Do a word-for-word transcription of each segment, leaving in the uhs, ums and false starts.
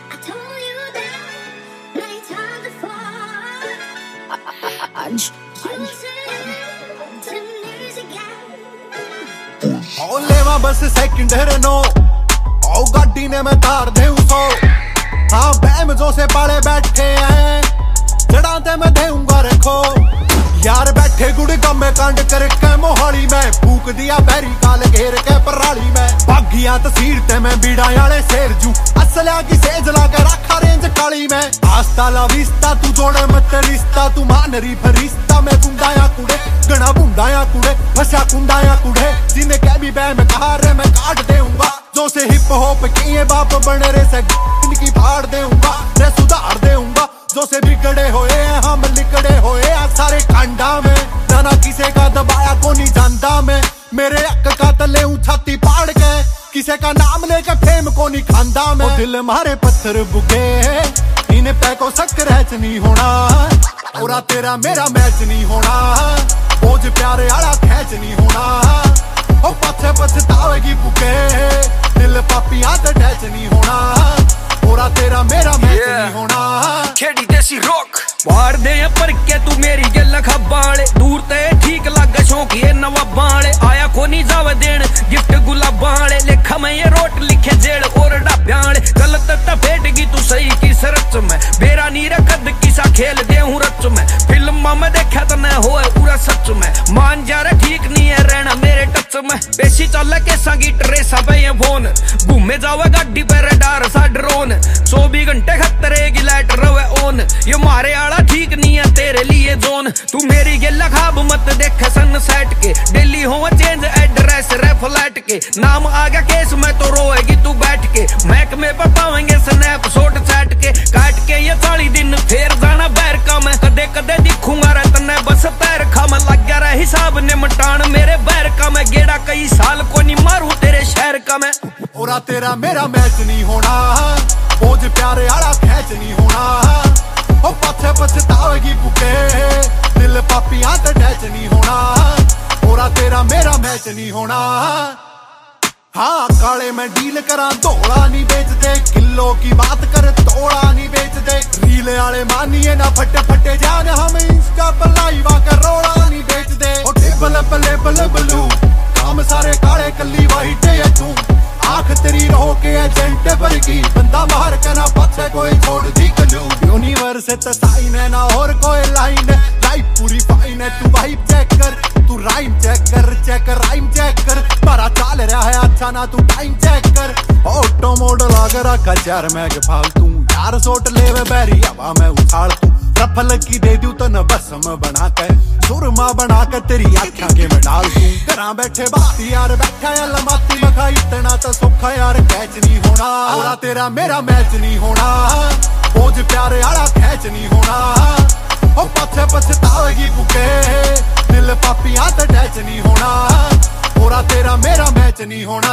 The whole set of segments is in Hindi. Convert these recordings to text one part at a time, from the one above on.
लेवा बस सेकंड नो ओ गाड़ी ने मैं तार दे सो। हाँ बैम जो से पाले बैठे हैं जड़ा ते मैं देऊंगा रखो। यार बैठे गुड़ गमे कांड करके मोहाली में फूक दिया बैरी काल घेर के पराली में। बागिया तसीर ते मैं बीड़ा आले शेर जू असलिया की सेज ला के रखा रेंज काली में। आस्ता ला विस्ता तू जोड़े मत रिश्ता तू मानरी फरिश्ता में गुंडाया कुड़े गणा बुंडाया कुड़े फसा कुंडाया कुड़े। जिन्हें कह भी बह में कहा रे मैं काट देऊंगा जो से हिप हॉप किए बाप बने रे से इनकी फाड़ देऊंगा रे सुधार देऊंगा। जो से बिगड़े होए हम लिकड़े होए सारे कांडा में ना किसे का दबाया को नहीं जानता मैं। मेरे हक का तले छाती पाड़ के किसे का नाम लेके फेम को नहीं खांदा मैं। दिल मारे पत्थर बुके इन्हें पै को सक्रेच नहीं होना और तेरा मेरा मैच नहीं होना। बोझ प्यारे आला खैच नहीं होना ओ पछे पछतावेगी बुके दिल पापियां ते टैच नहीं होना और तेरा मेरा मैच yeah. नहीं होना। खेड़ी देसी रॉक बाहर दे पर के तू मेरी गल खबाले दूर ते ठीक लग शौकी नवा बाले। आया को नहीं जावे देन गिफ्ट गुलाबाले लिखा मैं ये रोट लिखे जेड़ और डाब्याले। गलत तफेटगी तू सही की सरच में बेरा नी रखद किसा खेल दे हूं रच में। फिल्म में देखा तो न होए पूरा सच में मान जा रे ठीक नहीं है रहना मेरे टच में। बेसी चल के संगी ट्रेसा पे ये फोन घूमे जावे गाड़ी पे रडार सा ड्रोन चौबीस घंटे खतरे की लाइट रवे ऑन। ये मारे आला ठीक नहीं है तेरे लिए जोन तू मेरी गेला खाब मत देख सनसेट के डेली हो चेंज एड्रेस रे फ्लैट के। नाम आ गया केस में तो रोएगी तू बैठ के महकमे पर पावेंगे स्नैप शॉट चैट के। काट के ये चालीस दिन फेर जाना बैर का मैं कदे कदे दिखूंगा रे तने बस पैर खा मैं लग गया रे हिसाब निमटान मेरे बैर का मैं गेड़ा कई साल को नहीं मारू तेरे शहर का मैं। और तेरा मेरा मैच नहीं होना बोझ प्यारे आला खैच नहीं होना ओ पछे पछतावेगी बुके दिल पापियां ते टैच नहीं होना और तेरा मेरा मैच नहीं होना। हाँ काले में डील करा धोला नहीं बेचते किलो की बात कर तोड़ा नहीं बेचते। रीले आले मानिए ना फटे फटे जान हम इंस्टा पर लाइव आकर रोड़ा नहीं बेचते। ओ टेबल बले बल बलू काम सारे काले कली वाइट है तू आंख तेरी रहो के एजेंट पर की बंदा मार के ना पछे कोई छोड़ दी कलू। यूनिवर्स ते साइन है ना और कोई लाइन है लाइफ पूरी फाइन है तू वाइब चेक कर तू राइम चेक कर चेक राइम चेक कर मारा चाल रहा है अच्छा ना तू टाइम चेक कर। ऑटो मोड लाग रखा चार मैग फालतू यार सोट लेवे बैरी हवा में उछाल तू रफल की दे दू तो न बसम बना के सुरमा बना के तेरी आँखा के में डाल दूं। घरा बैठे बाती यार बैठा या लमाती मखा इतना तो सुखा यार कैच नहीं होना और तेरा मेरा मैच नहीं होना बोझ प्यारे आला खैच नहीं होना ओ पछे पछतावेगी बुके दिल पापियां ते टैच नहीं होना और तेरा मेरा मैच नहीं होना।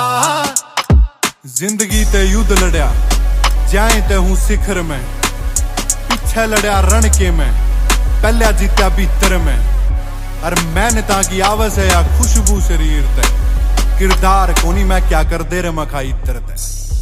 जिंदगी ते युद्ध लड़या जाए ते हूँ शिखर में पीछे लड़या रण के में पहला जीत्या भीतर में और मेहनता की आवस है या खुशबू शरीर ते किरदार कोनी मैं क्या कर दे रे मखाई इतर ते।